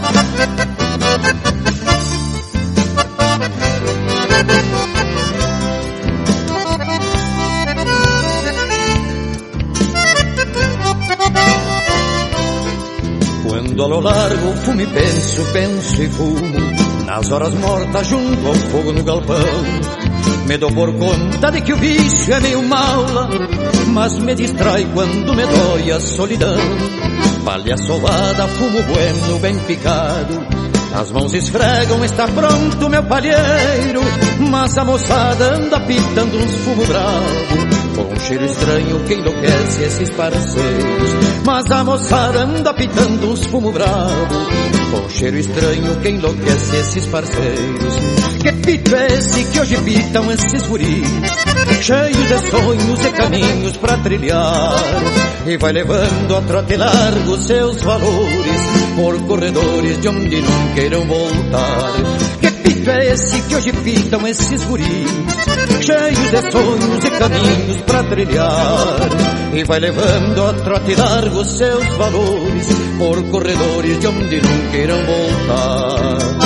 Quando a lo largo fumo e penso e fumo, nas horas mortas junto ao fogo no galpão, me dou por conta de que o vício é meio maula, mas me distrai quando me dói a solidão. Palha solada, fumo bueno, bem picado, as mãos esfregam, está pronto meu palheiro, mas a moçada anda pitando uns fumo bravo, com um cheiro estranho que enlouquece esses parceiros. Mas a moçada anda pitando uns fumo bravo, com um cheiro estranho que enlouquece esses parceiros. Que pito é esse que hoje pitam esses guris, cheios de sonhos e caminhos pra trilhar, e vai levando a trote largo seus valores por corredores de onde não queiram voltar. Que pito é esse que hoje pitam esses guris, cheios de sonhos e caminhos pra trilhar, e vai levando a trote largo seus valores por corredores de onde não queiram voltar.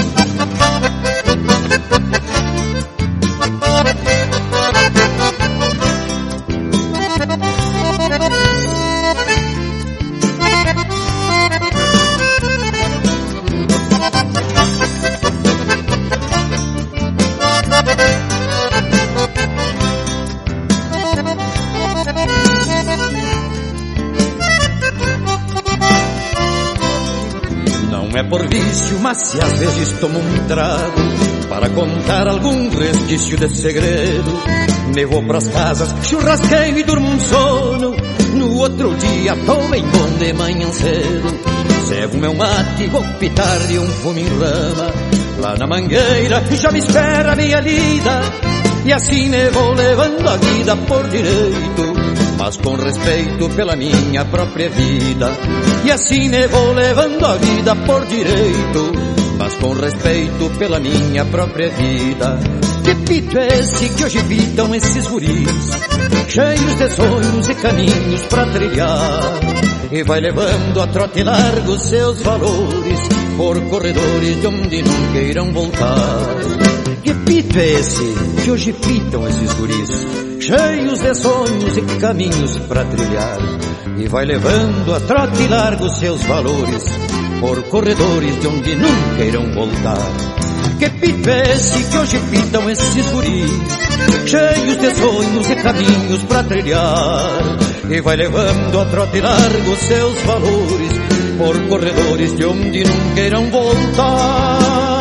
Não é por vício, mas se às vezes tomo um trago para contar algum resquício de segredo, me vou pras casas, churrasqueio e durmo um sono. No outro dia tô bem bom de manhã cedo, cego meu mate, vou pitar de um fumo em rama. Lá na mangueira já me espera a minha lida, e assim me vou levando a vida por direito, mas com respeito pela minha própria vida. E assim me vou levando a vida por direito, mas com respeito pela minha própria vida. Que pito é esse que hoje pitam esses guris, cheios de sonhos e caminhos pra trilhar, e vai levando a trote largo seus valores por corredores de onde não queiram voltar. Que pito é esse que hoje pitam esses guris, cheios de sonhos e caminhos pra trilhar, e vai levando a trote largo seus valores por corredores de onde nunca irão voltar. Que pito é esse que hoje pitam esses guris, cheios de sonhos e caminhos pra trilhar, e vai levando a trote largo seus valores por corredores de onde nunca irão voltar.